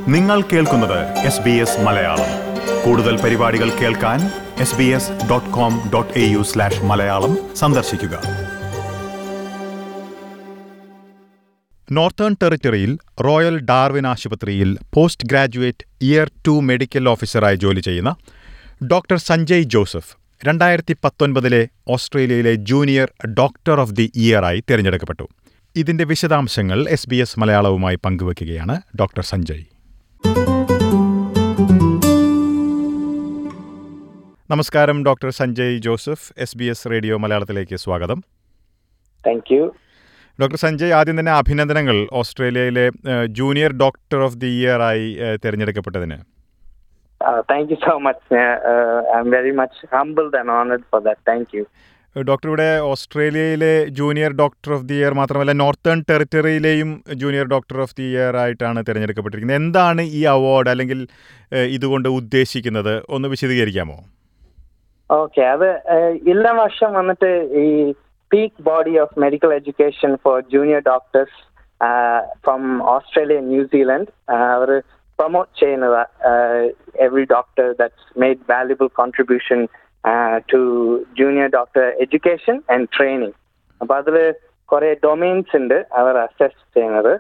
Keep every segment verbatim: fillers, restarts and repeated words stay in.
നിങ്ങൾ കേൾക്കുന്നത് S B S Malayalam. കൂടുതൽ പരിപാടികൾ കേൾക്കാൻ S B S dot com dot A U slash Malayalam സന്ദർശിക്കുക. നോർത്തേൺ ടെറിട്ടറിയിൽ റോയൽ ഡാർവിൻ ആശുപത്രിയിൽ post graduate year two medical ഓഫീസറായി ജോലി ചെയ്യുന്ന ഡോക്ടർ സഞ്ജയ് ജോസഫ് രണ്ടായിരത്തി പത്തൊൻപതിലെ ഓസ്ട്രേലിയയിലെ ജൂനിയർ ഡോക്ടർ ഓഫ് ദി ഇയറായി തിരഞ്ഞെടുക്കപ്പെട്ടു. ഇതിന്റെ വിശദാംശങ്ങൾ എസ് ബി എസ് മലയാളവുമായി പങ്കുവയ്ക്കുകയാണ് ഡോക്ടർ സഞ്ജയ്. നമസ്കാരം doctor Sanjay Joseph, S B S radio മലയാളത്തിലേക്ക് സ്വാഗതം. Thank you doctor Sanjay. ആദ്യം തന്നെ അഭിനന്ദനങ്ങൾ junior junior doctor of the year ആയി തിരഞ്ഞെടുക്കപ്പെട്ടതിന്. Thank you so much. I am very much humbled and honoured for that. Thank you. Doctor, ഇവിടെ ഓസ്ട്രേലിയയിലെ junior doctor of the year മാത്രമല്ല നോർത്തേൺ ടെറിട്ടറിയിലെയും junior doctor of the year ആയിട്ടാണ് തിരഞ്ഞെടുക്കപ്പെട്ടിരിക്കുന്നത്. എന്താണ് ഈ അവാർഡ് അല്ലെങ്കിൽ ഇതുകൊണ്ട് ഉദ്ദേശിക്കുന്നത്, ഒന്ന് വിശദീകരിക്കാമോ? ഓക്കെ, അത് എല്ലാ വർഷം വന്നിട്ട് ഈ peak body of medical education for junior doctors from Australia New Zealand അവർ പ്രൊമോട്ട് ചെയ്യുന്നതാ. Every doctor that's made valuable contribution to junior doctor education and training. അപ്പൊ അതില് കുറെ ഡൊമെയിൻസ് ഉണ്ട് അവർ അസസ് ചെയ്യുന്നത്.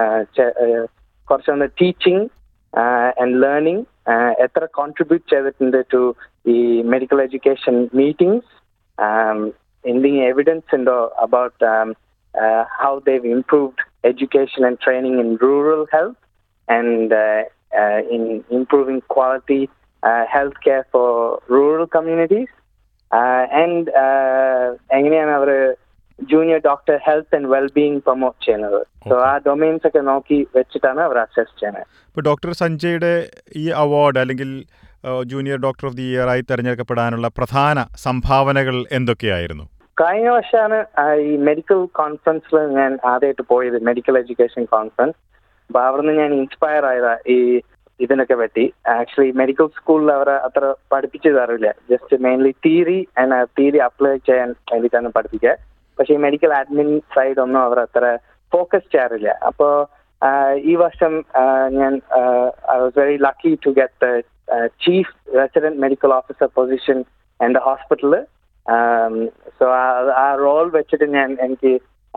കുറച്ചൊന്ന് ടീച്ചിങ് ആൻഡ് ലേണിംഗ് എത്ര കോൺട്രിബ്യൂട്ട് ചെയ്തിട്ടുണ്ട് ടു ഈ മെഡിക്കൽ എഡ്യൂക്കേഷൻ മീറ്റിംഗ്സ്, എന്തെങ്കിലും എവിഡൻസ് ഉണ്ടോ about how they've improved education and training in rural health and in improving quality Uh, healthcare for rural communities, uh, and uh, എങ്ങനെയാണ് അവർ junior doctor health and wellbeing promote ചെയ്യുന്നത്. So ആ domains ഒക്കെ നോക്കി വെച്ചിട്ടാണ് അവർ assess ചെയ്യുന്നത്. ഇപ്പോൾ doctor സഞ്ജയുടെ ഈ അവാർഡ് അല്ലെങ്കിൽ junior doctor of the year ആയി തിരഞ്ഞെടുക്കപ്പെടാനുള്ള പ്രധാന സംഭാവനകൾ എന്തൊക്കെയായിരുന്നു? കഴിഞ്ഞ വർഷമാണ് ഈ മെഡിക്കൽ കോൺഫറൻസിൽ ഞാൻ ആദ്യമായിട്ട് പോയത്, മെഡിക്കൽ എഡ്യൂക്കേഷൻ കോൺഫറൻസ്. അപ്പൊ അവിടുന്ന് ഞാൻ ഇൻസ്പയർ ആയതാ ഈ ഇതിനൊക്കെ പറ്റി. ആക്ച്വലി മെഡിക്കൽ സ്കൂളിൽ അവർ അത്ര പഠിപ്പിച്ചു തരില്ല, just mainly theory and theory apply ചെയ്യാൻ വേണ്ടിയിട്ടാണ് പഠിപ്പിക്കുക. പക്ഷെ ഈ മെഡിക്കൽ അഡ്മിൻ സൈഡ് ഒന്നും അവർ അത്ര ഫോക്കസ് ചെയ്യാറില്ല. അപ്പോൾ ഈ വർഷം ഞാൻ I was very lucky to get chief resident medical officer position in the hospital. So ആ റോൾ വെച്ചിട്ട് ഞാൻ എനിക്ക്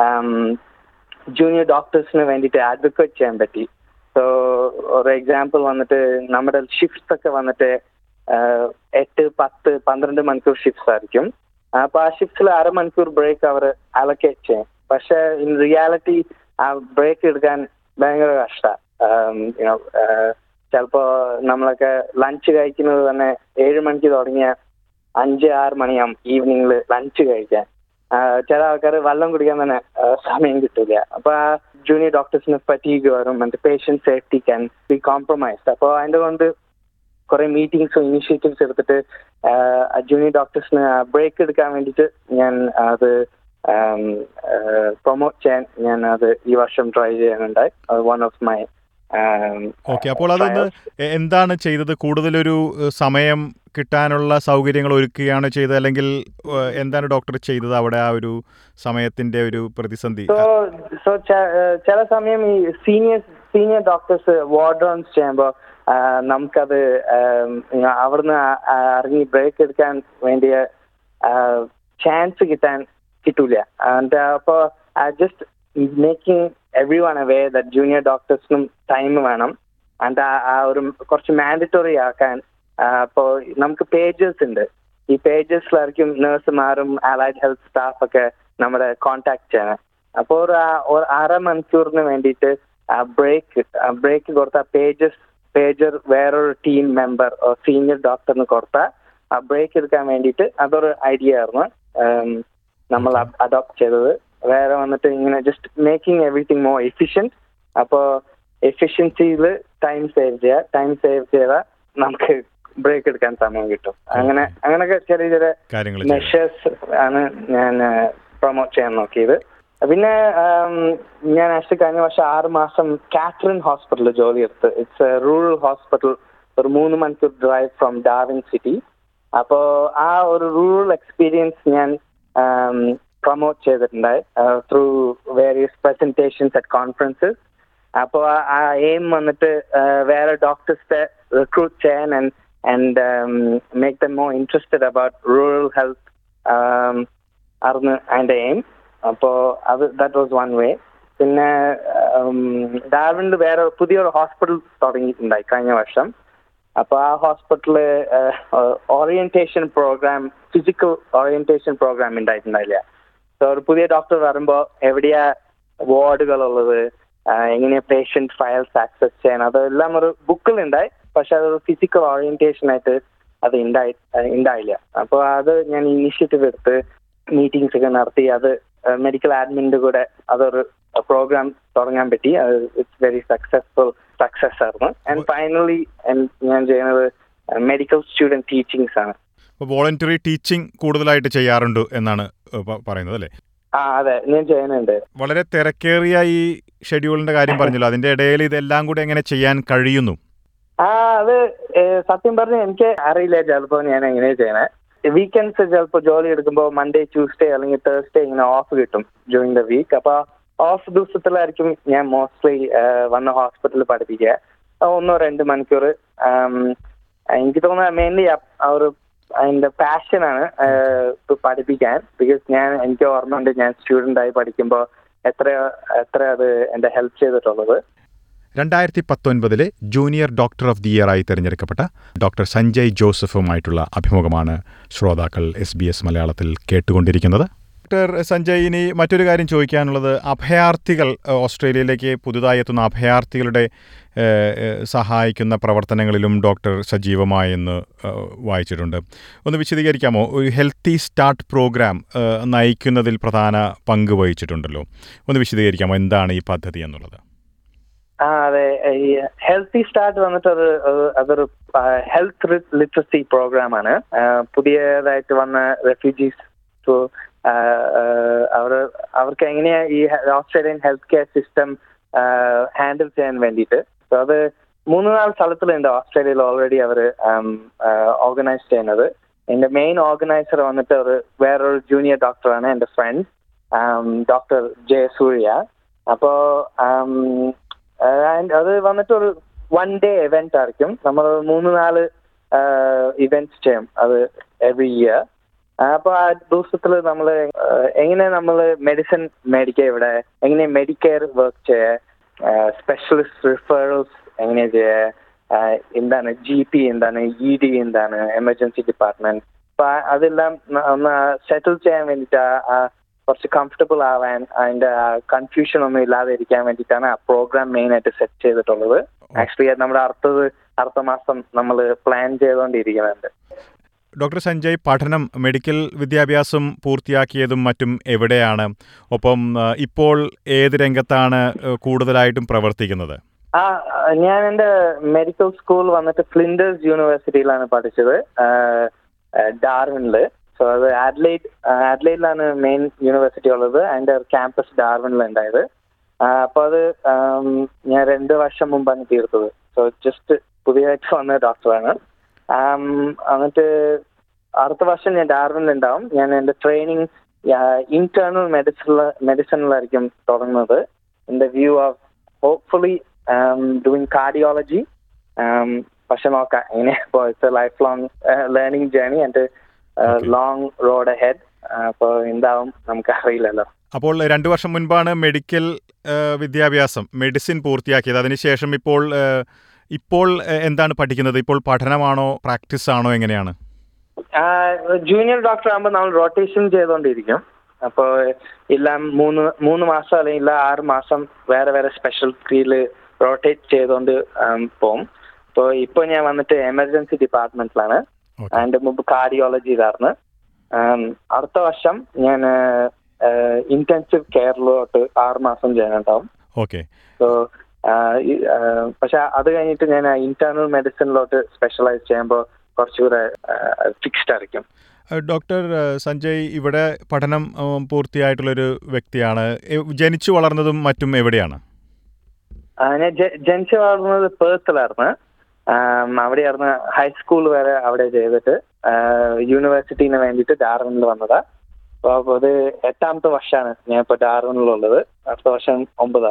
ജൂനിയർ ഡോക്ടേഴ്സിന് വേണ്ടിയിട്ട് അഡ്വക്കേറ്റ് ചെയ്യാൻ പറ്റി. സോ ഒരു എക്സാമ്പിൾ വന്നിട്ട് നമ്മുടെ ഷിഫ്റ്റ്സ് ഒക്കെ വന്നിട്ട് എട്ട് പത്ത് പന്ത്രണ്ട് മണിക്കൂർ ഷിഫ്റ്റ്സ് ആയിരിക്കും. അപ്പൊ ആ ഷിഫ്റ്റ്സിൽ അരമണിക്കൂർ ബ്രേക്ക് അവർ അലക്കേറ്റ് ചെയ്യും. പക്ഷെ ഇൻ റിയാലിറ്റി ആ ബ്രേക്ക് എടുക്കാൻ ഭയങ്കര കഷ്ടമാണ്. ചിലപ്പോ നമ്മളൊക്കെ ലഞ്ച് കഴിക്കുന്നത് തന്നെ ഏഴ് മണിക്ക് തുടങ്ങിയ അഞ്ച് ആറ് മണിയാവും ഈവനിങ്ങിൽ ലഞ്ച് കഴിക്കാൻ. ചില ആൾക്കാർ വെള്ളം കുടിക്കാൻ തന്നെ സമയം കിട്ടില്ല. അപ്പൊ ആ ജൂനിയർ ഡോക്ടേഴ്സിന് ഫറ്റീഗ് വരും, മറ്റേ patient safety can be compromised. അപ്പോൾ അതിന്റെ കൊണ്ട് കുറെ മീറ്റിംഗ്സും ഇനിഷ്യേറ്റീവ്സ് എടുത്തിട്ട് ജൂനിയർ ഡോക്ടേഴ്സിന് ബ്രേക്ക് എടുക്കാൻ വേണ്ടിയിട്ട് ഞാൻ അത് പ്രൊമോട്ട് ചെയ്യാൻ ഞാൻ അത് ഈ വർഷം ട്രൈ ചെയ്യാനുണ്ടായി. One of my okay. അപ്പോൾ അതൊന്ന് എന്താണ് ചെയ്തത്? കൂടുതലൊരു സമയം കിട്ടാനുള്ള സൗകര്യങ്ങൾ ഒരുക്കുകയാണ് ചെയ്തത്, അല്ലെങ്കിൽ എന്താണ് ഡോക്ടർ ചെയ്തത് അവിടെ ആ ഒരു സമയത്തിന്റെ ഒരു പ്രതിസന്ധി? സോ ചില സമയം ഈ senior senior doctors ward rounds ചെയ്യുമ്പോൾ നമുക്കത് അവിടുന്ന് ഇറങ്ങി ബ്രേക്ക് എടുക്കാൻ വേണ്ടിയ ചാൻസ് കിട്ടാൻ കിട്ടൂല. അപ്പോൾ just making everyone aware that junior doctors നും ടൈം വേണം. ആൻഡ് ആ ഒരു കുറച്ച് മാൻഡറ്ററി ആക്കാൻ അപ്പോൾ നമുക്ക് പേജസ് ഉണ്ട്. ഈ പേജസിലായിരിക്കും നഴ്സുമാരും അലൈഡ് ഹെൽത്ത് സ്റ്റാഫ് ഒക്കെ നമ്മുടെ കോണ്ടാക്ട് ചെയ്യണം. അപ്പോൾ ഒരു ഒരു അരമണിക്കൂറിന് വേണ്ടിയിട്ട് ബ്രേക്ക് ബ്രേക്ക് കൊടുത്ത പേജസ് പേജർ വേറൊരു ടീം മെമ്പർ സീനിയർ ഡോക്ടറിന് കൊടുത്താൽ ആ ബ്രേക്ക് എടുക്കാൻ വേണ്ടിയിട്ട് അതൊരു ഐഡിയ ആയിരുന്നു നമ്മൾ അഡോപ്റ്റ് ചെയ്തത്. വേറെ വന്നിട്ട് ഇങ്ങനെ just making everything more efficient. അപ്പോൾ എഫിഷ്യൻസിയിൽ ടൈം സേവ് ചെയ്യുക, ടൈം സേവ് ചെയ്താൽ നമുക്ക് ബ്രേക്ക് എടുക്കാൻ സമയം കിട്ടും. അങ്ങനെ അങ്ങനെയൊക്കെ ചെറിയ ചെറിയ മെഷേഴ്സ് ആണ് ഞാൻ പ്രൊമോട്ട് ചെയ്യാൻ നോക്കിയത്. പിന്നെ ഞാൻ ആക്ച്വലി കഴിഞ്ഞ വർഷം ആറ് മാസം കാത്രിൻ ഹോസ്പിറ്റലിൽ ജോലി എടുത്ത്. ഇറ്റ്സ് എ റൂറൽ ഹോസ്പിറ്റൽ, ഒരു മൂന്ന് മണിക്കൂർ ഡ്രൈവ് ഫ്രം ഡാർവിൻ സിറ്റി. അപ്പോൾ ആ ഒരു റൂറൽ എക്സ്പീരിയൻസ് ഞാൻ promote ചെയ്തിട്ടുണ്ടായി through various presentations at conferences. അപ്പോൾ ആ എയിം വന്നിട്ട് വേറെ ഡോക്ടേഴ്സിനെ റിക്രൂട്ട് ചെയ്യാൻ and and make them more interested about rural health ആയിരുന്നു അതിൻ്റെ എയിം. അപ്പോൾ അത് ദാറ്റ് വാസ് വൺ വേ. പിന്നെ ഡാർവിനിൽ വേറെ പുതിയൊരു ഹോസ്പിറ്റൽ തുടങ്ങിയിട്ടുണ്ടായി കഴിഞ്ഞ വർഷം. അപ്പോൾ ആ ഹോസ്പിറ്റലിൽ orientation program, physical orientation program ഉണ്ടായിട്ടുണ്ടായില്ല. സോ ഒരു പുതിയ ഡോക്ടർ വരുമ്പോൾ എവിടെയാ വാർഡുകളുള്ളത്, എങ്ങനെയാ പേഷ്യന്റ് ഫയൽസ് ആക്സസ് ചെയ്യാൻ, അതെല്ലാം ഒരു ബുക്കിലുണ്ടായി. പക്ഷെ അതൊരു ഫിസിക്കൽ ഓറിയന്റേഷൻ ആയിട്ട് അത് ഉണ്ടായി ഉണ്ടായില്ല. അപ്പോൾ അത് ഞാൻ ഇനിഷ്യേറ്റീവ് എടുത്ത് മീറ്റിംഗ്സ് ഒക്കെ നടത്തി അത് മെഡിക്കൽ ആഡ്മിൻ്റെ കൂടെ അതൊരു പ്രോഗ്രാം തുടങ്ങാൻ പറ്റി. ഇറ്റ്സ് വെരി സക്സസ്ഫുൾ സക്സസ് ആയിരുന്നു. ആൻഡ് ഫൈനലി ഞാൻ ചെയ്യുന്നത് മെഡിക്കൽ സ്റ്റുഡൻറ് ടീച്ചിങ്സ് ആണ്. വോളണ്ടറി ടീച്ചിങ് കൂടുതലായിട്ട് ചെയ്യാറുണ്ട് എന്നാണ് പറയുന്നത് അല്ലേ? ആ അതെ, ഞാൻ ചെയ്യുന്നുണ്ട്. വളരെ തിരക്കേറിയ ഈ ഷെഡ്യൂളിന്റെ കാര്യം പറഞ്ഞല്ലോ, അതിന്റെ ഇടയിൽ ഇതെല്ലാം കൂടി എങ്ങനെ ചെയ്യാൻ കഴിയുന്നു? ആ അത് സത്യം പറഞ്ഞ എനിക്ക് അറിയില്ല ചിലപ്പോൾ ഞാൻ എങ്ങനെയാ ചെയ്യണേ. വീക്കെൻഡ്സ് ചിലപ്പോൾ ജോലി എടുക്കുമ്പോൾ മൺഡേ ട്യൂസ്ഡേ അല്ലെങ്കിൽ തേഴ്സ്ഡേ ഇങ്ങനെ ഓഫ് കിട്ടും ഡ്യൂറിങ് ദ വീക്ക്. അപ്പോൾ ഓഫ് ദിവസത്തിലായിരിക്കും ഞാൻ മോസ്റ്റ്ലി വന്ന് ഹോസ്പിറ്റലിൽ പഠിപ്പിക്കുക. ഒന്നോ രണ്ട് മണിക്കൂർ. എനിക്ക് തോന്നുന്നത് മെയിൻലി ആ ഒരു അതിൻ്റെ പാഷനാണ് പഠിപ്പിക്കാൻ. ബിക്കോസ് ഞാൻ എനിക്ക് ഓർമ്മയുണ്ട് ഞാൻ സ്റ്റുഡൻ്റായി പഠിക്കുമ്പോൾ എത്ര എത്ര അത് എൻ്റെ ഹെൽപ്പ് ചെയ്തിട്ടുള്ളത്. രണ്ടായിരത്തി പത്തൊൻപതിലെ junior doctor of the year ആയി തിരഞ്ഞെടുക്കപ്പെട്ട ഡോക്ടർ സഞ്ജയ് ജോസഫുമായിട്ടുള്ള അഭിമുഖമാണ് ശ്രോതാക്കൾ എസ് ബി എസ് മലയാളത്തിൽ കേട്ടുകൊണ്ടിരിക്കുന്നത്. ഡോക്ടർ സഞ്ജയ്, ഇനി മറ്റൊരു കാര്യം ചോദിക്കാനുള്ളത്, അഭയാർത്ഥികൾ, ഓസ്ട്രേലിയയിലേക്ക് പുതുതായി എത്തുന്ന അഭയാർത്ഥികളുടെ സഹായിക്കുന്ന പ്രവർത്തനങ്ങളിലും ഡോക്ടർ സജീവമായെന്ന് വായിച്ചിട്ടുണ്ട്. ഒന്ന് വിശദീകരിക്കാമോ? ഒരു ഹെൽത്തി സ്റ്റാർട്ട് പ്രോഗ്രാം നയിക്കുന്നതിൽ പ്രധാന പങ്ക് വഹിച്ചിട്ടുണ്ടല്ലോ, ഒന്ന് വിശദീകരിക്കാമോ എന്താണ് ഈ പദ്ധതി എന്നുള്ളത്? ആ അതെ, ഈ ഹെൽത്തി സ്റ്റാർട്ട് വന്നിട്ട് ഒരു അതൊരു ഹെൽത്ത് ലിറ്ററസി പ്രോഗ്രാം ആണ്. പുതിയതായിട്ട് വന്ന റെഫ്യൂജീസ് ടു അവർ അവർക്ക് എങ്ങനെയാ ഈ Australian health care system handle ചെയ്യാൻ വേണ്ടിയിട്ട്. സോ അത് മൂന്ന് നാല് സ്ഥലത്തിലുണ്ട് ഓസ്ട്രേലിയയിൽ ഓൾറെഡി അവർ ഓർഗനൈസ് ചെയ്യുന്നത്. എൻ്റെ മെയിൻ ഓർഗനൈസർ വന്നിട്ട് ഒരു വേറൊരു ജൂനിയർ ഡോക്ടറാണ്, എൻ്റെ ഫ്രണ്ട് ഡോക്ടർ ജയസൂര്യ. അപ്പോൾ അത് വന്നിട്ട് ഒരു വൺ ഡേ ഇവന്റ് ആയിരിക്കും. നമ്മൾ മൂന്ന് നാല് ഇവന്റ്സ് ചെയ്യും അത് എവറി ഇയർ. അപ്പോൾ ആ ദിവസത്തിൽ നമ്മൾ എങ്ങനെ നമ്മൾ മെഡിസിൻ മേടിക്കുക, ഇവിടെ എങ്ങനെ മെഡിക്കെയർ വർക്ക് ചെയ്യുക, സ്പെഷ്യലിസ്റ്റ് റിഫറൽസ് എങ്ങനെ ചെയ്യുക, എന്താണ് ജി പി എന്താണ്, ഇ ഡി എന്താണ്, എമർജൻസി ഡിപ്പാർട്ട്മെന്റ്. അപ്പൊ അതെല്ലാം ഒന്ന് സെറ്റിൽ ചെയ്യാൻ വേണ്ടിയിട്ട് കുറച്ച് കംഫർട്ടബിൾ ആവാൻ, അതിന്റെ കൺഫ്യൂഷൻ ഒന്നും ഇല്ലാതെ ഇരിക്കാൻ വേണ്ടിയിട്ടാണ് ആ പ്രോഗ്രാം മെയിൻ ആയിട്ട് സെറ്റ് ചെയ്തിട്ടുള്ളത്. ആക്ച്വലി നമ്മുടെ അടുത്തത് അടുത്ത മാസം നമ്മൾ പ്ലാൻ ചെയ്തുകൊണ്ടിരിക്കുന്നുണ്ട്. ഡോക്ടർ സഞ്ജയ്, പഠനം, മെഡിക്കൽ വിദ്യാഭ്യാസം പൂർത്തിയാക്കിയതും മറ്റും എവിടെയാണ്? ഒപ്പം ഇപ്പോൾ ഏത് രംഗത്താണ് കൂടുതലായിട്ടും പ്രവർത്തിക്കുന്നത്? ആ ഞാൻ എൻ്റെ മെഡിക്കൽ സ്കൂൾ വന്നിട്ട് ഫ്ലിൻഡേഴ്സ് യൂണിവേഴ്സിറ്റിയിലാണ് പഠിച്ചത്, ഡാർവിനില്. സോ അത് ആഡ്ലൈഡ് ആഡ്ലൈഡിലാണ് മെയിൻ യൂണിവേഴ്സിറ്റി ഉള്ളത്. അതിൻ്റെ ക്യാമ്പസ് ഡാർവിനിൽ ഉണ്ടായത്. അപ്പോൾ അത് ഞാൻ രണ്ട് വർഷം മുമ്പാണ് തീർത്തത്. സോ ജസ്റ്റ് പുതിയതായിട്ട് വന്ന ഡോക്ടറാണ്. എന്നിട്ട് അടുത്ത വർഷം ഞാൻ ഡാർവിനിൽ ഉണ്ടാവും. ഞാൻ എൻ്റെ ട്രെയിനിങ് ഇന്റേണൽ മെഡിസിൻ മെഡിസിനിലായിരിക്കും തുടങ്ങുന്നത്. In the view of hopefully doing cardiology. പക്ഷെ നോക്കാം എങ്ങനെ. ഇപ്പോൾ it's a life long learning journey and long road ahead. അപ്പോൾ എന്താവും നമുക്ക് അറിയില്ലല്ലോ. അപ്പോൾ രണ്ടു വർഷം മുൻപാണ് മെഡിക്കൽ വിദ്യാഭ്യാസം, മെഡിസിൻ പൂർത്തിയാക്കിയത്. അതിനുശേഷം ഇപ്പോൾ ഇപ്പോൾ എന്താണ് പഠിക്കുന്നത്? ഇപ്പോൾ പഠനമാണോ പ്രാക്ടീസ് ആണോ, എങ്ങനെയാണ്? ജൂനിയർ ഡോക്ടർ ആകുമ്പോൾ നമ്മൾ റൊട്ടേഷൻ ചെയ്തുകൊണ്ടിരിക്കും. അപ്പോൾ ഇല്ല മൂന്ന് മൂന്ന് മാസം അല്ലെങ്കിൽ ഇല്ല ആറ് മാസം വേറെ വേറെ സ്പെഷ്യൽറ്റിയിൽ റൊട്ടേറ്റ് ചെയ്തുകൊണ്ട് പോകും. അപ്പോൾ ഇപ്പോൾ ഞാൻ വന്നിട്ട് എമർജൻസി ഡിപ്പാർട്ട്മെന്റിലാണ്. അതിൻ്റെ മുമ്പ് കാർഡിയോളജിയിലായിരുന്നു. അടുത്ത വർഷം ഞാൻ ഇന്റൻസീവ് കെയറിലോട്ട് ആറ് മാസം ചെയ്യാനുണ്ടാവും. ഓക്കെ. സോ പക്ഷെ അത് കഴിഞ്ഞിട്ട് ഞാൻ ഇന്റേണൽ മെഡിസിനിലോട്ട് സ്പെഷ്യലൈസ് ചെയ്യുമ്പോൾ കുറച്ചുകൂടെ ഫിക്സ്ഡ് ആയിരിക്കും. ഡോക്ടർ സഞ്ജയ് ഇവിടെ പഠനം പൂർത്തിയായിട്ടുള്ളൊരു വ്യക്തിയാണ്. ജനിച്ചു വളർന്നതും മറ്റും എവിടെയാണ്? ഞാൻ ജനിച്ചു വളർന്നത് പേർത്തിലായിരുന്നു. അവിടെയായിരുന്നു ഹൈസ്കൂൾ വരെ അവിടെ ചെയ്തിട്ട് യൂണിവേഴ്സിറ്റിന് വേണ്ടിയിട്ട് ഡാർവിനിൽ വന്നതാ. അപ്പോൾ അത് എട്ടാമത്തെ വർഷമാണ് ഞാൻ ഇപ്പോൾ ഡാർവിനിലുള്ളത്. അടുത്ത വർഷം ഒമ്പതാവും.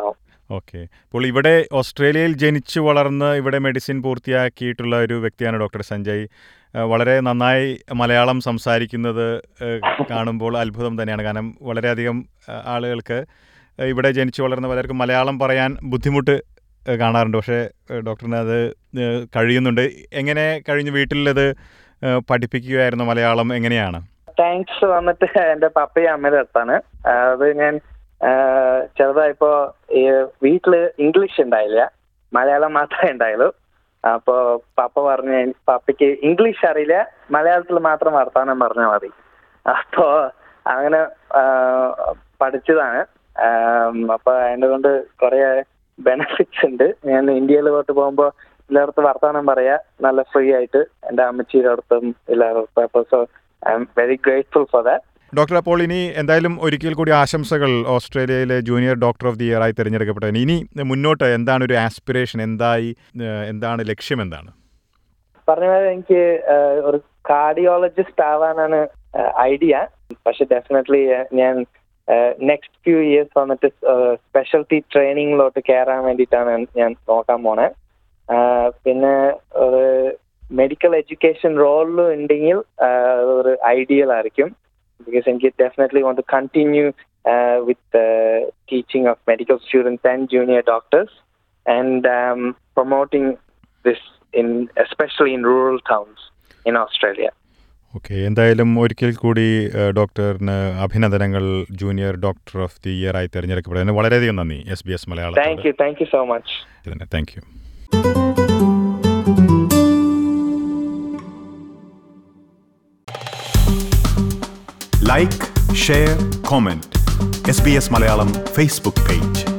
ഓക്കെ. അപ്പോൾ ഇവിടെ ഓസ്ട്രേലിയയിൽ ജനിച്ചു വളർന്ന് ഇവിടെ മെഡിസിൻ പൂർത്തിയാക്കിയിട്ടുള്ള ഒരു വ്യക്തിയാണ് ഡോക്ടർ സഞ്ജയ്. ഏഹ് വളരെ നന്നായി മലയാളം സംസാരിക്കുന്നത് ഏഹ് കാണുമ്പോൾ അത്ഭുതം തന്നെയാണ്. കാരണം വളരെയധികം ഏഹ് ആളുകൾക്ക് ഏഹ് ഇവിടെ ജനിച്ചു വളർന്ന പലർക്കും മലയാളം പറയാൻ ബുദ്ധിമുട്ട് ഏഹ് കാണാറുണ്ട്. പക്ഷേ ഏഹ് ഡോക്ടറിന് അത് ഏഹ് കഴിയുന്നുണ്ട്. എങ്ങനെ കഴിഞ്ഞു? വീട്ടിലത് ഏഹ് പഠിപ്പിക്കുകയായിരുന്നു മലയാളം എങ്ങനെയാണ്? താങ്ക്സ് വന്നിട്ട് എൻ്റെ പപ്പയും അമ്മയുടെ അടുത്താണ്. അത് ഞാൻ ചെറുതായപ്പോ ഈ വീട്ടില് ഇംഗ്ലീഷ് ഉണ്ടായില്ല, മലയാളം മാത്രമേ ഉണ്ടായുള്ളൂ. അപ്പോ പപ്പ പറഞ്ഞു പപ്പയ്ക്ക് ഇംഗ്ലീഷ് അറിയില്ല, മലയാളത്തിൽ മാത്രം വർത്താനം പറഞ്ഞാൽ മതി. അപ്പോ അങ്ങനെ പഠിച്ചതാണ്. അപ്പൊ അതിനെ കൊണ്ട് കുറെ ബെനിഫിറ്റ്സ് ഉണ്ട്. ഞാൻ ഇന്ത്യയിലോട്ട് പോകുമ്പോ എല്ലായിടത്തും വർത്താനം പറയാ നല്ല ഫ്രീ ആയിട്ട്, എൻ്റെ അമ്മച്ചിയുടെ അടുത്തും എല്ലായിടത്തും. അപ്പൊ so I'm very grateful for that. Doctor, അപ്പോൾ ഇനി എന്തായാലും ഒരിക്കൽ കൂടി ആശംസകൾ ഓസ്ട്രേലിയയിലെ junior doctor of the year ആയി തിരഞ്ഞെടുക്കപ്പെട്ടതിന്. ഇനി മുന്നോട്ട് എന്താണ് ഒരു ആസ്പിറേഷൻ? എന്തായി എന്താണ് ലക്ഷ്യം? എന്താണ് പറഞ്ഞ പോലെ എനിക്ക് ഒരു കാർഡിയോളജിസ്റ്റ് ആവാനാണ് ഐഡിയ. പക്ഷെ ഡെഫിനറ്റ്ലി ഞാൻ നെക്സ്റ്റ് ഫ്യൂ ഇയേഴ്സ് വന്നിട്ട് സ്പെഷ്യൽറ്റി ട്രെയിനിങ്ങിലോട്ട് കയറാൻ വേണ്ടിയിട്ടാണ് ഞാൻ നോക്കാൻ പോണേ. പിന്നെ ഒരു മെഡിക്കൽ എഡ്യൂക്കേഷൻ റോളിലും ഉണ്ടെങ്കിൽ ഒരു ഐഡിയൽ ആയിരിക്കും. Because I definitely want to continue uh, with the teaching of medical students and junior doctors, and um, promoting this in especially in rural towns in Australia. Okay. എന്തായാലും ഒരിക്കൽ കൂടി ഡോക്ടറിന് അഭിനന്ദനങ്ങൾ. Junior doctor of the year ആയി തിരഞ്ഞെടുക്കപ്പെട്ടതിന് വളരെയധികം നന്ദി. S B S Malayalam. Thank you thank you so much. Thank you. Like, share, comment. S B S Malayalam Facebook page.